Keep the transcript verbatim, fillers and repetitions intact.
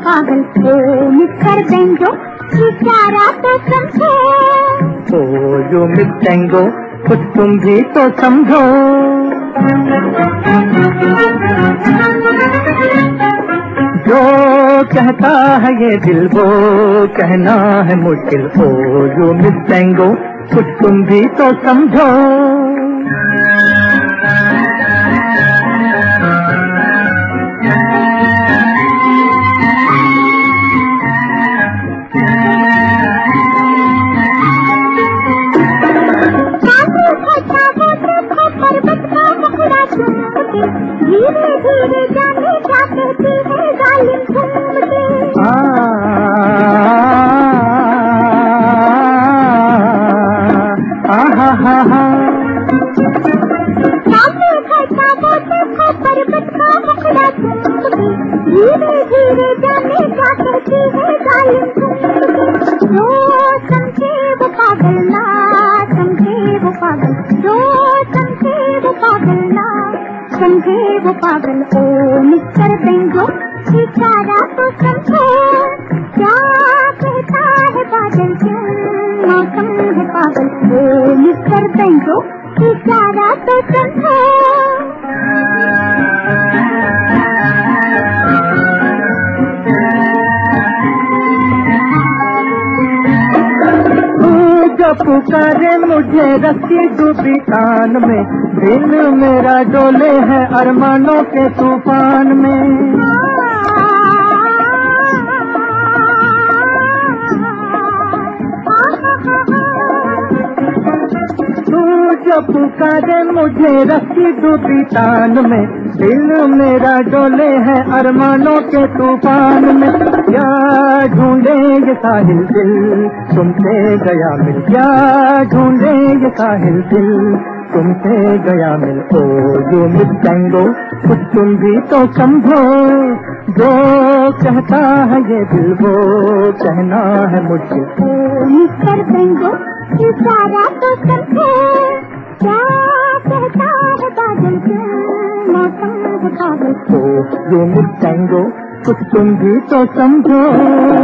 पागल ओ मिस्टर बेंगो, इशारा तो समझो। ओ यू मिस टेंगो, कुछ तुम भी तो समझो। जो कहता है ये दिल वो कहना है मुश्किल। ओ यू मिस टेंगो, कुछ तुम भी तो समझो। धीरे धीरे जाने क्या कहती है जालिम घूमते। सामने खड़ा बोते को पर्वत का मुखड़ा घूमते। धीरे धीरे जाने क्या कहती है जालिम घूमते। जो समझे वो पागल ना समझे वो पागल, जो समझे वो पागल ना समझे वो पागल। ओ मिस्टर बेंगो, इशारा तो समझो। क्या कहता है बादल, क्यों मौसम है पागल। ओ मिस्टर बेंगो, इशारा तो समझो। जब पुकारे मुझे रस्सी डूबी कान में, दिल मेरा डोले है अरमानों के तूफान में। तू जब पुकारे मुझे रस्सी डूबी तान में, दिल मेरा डोले है अरमानों के तूफान में। क्या ढूंढे ये साहिल दिल तुमसे गया मिल, क्या ढूंढे ये साहिल दिल तुमसे गया मिल। ओ यू मिस टेंगो, कुछ तुम भी तो समझो। जो कहता है ये दिल वो कहना है मुझे। ओ मिस्टर बेंगो, इशारा तो समझो। क्या कहता है बादल, क्यों मौसम है पागल। ओ यू मिस टेंगो, कुछ तुम भी तो समझो।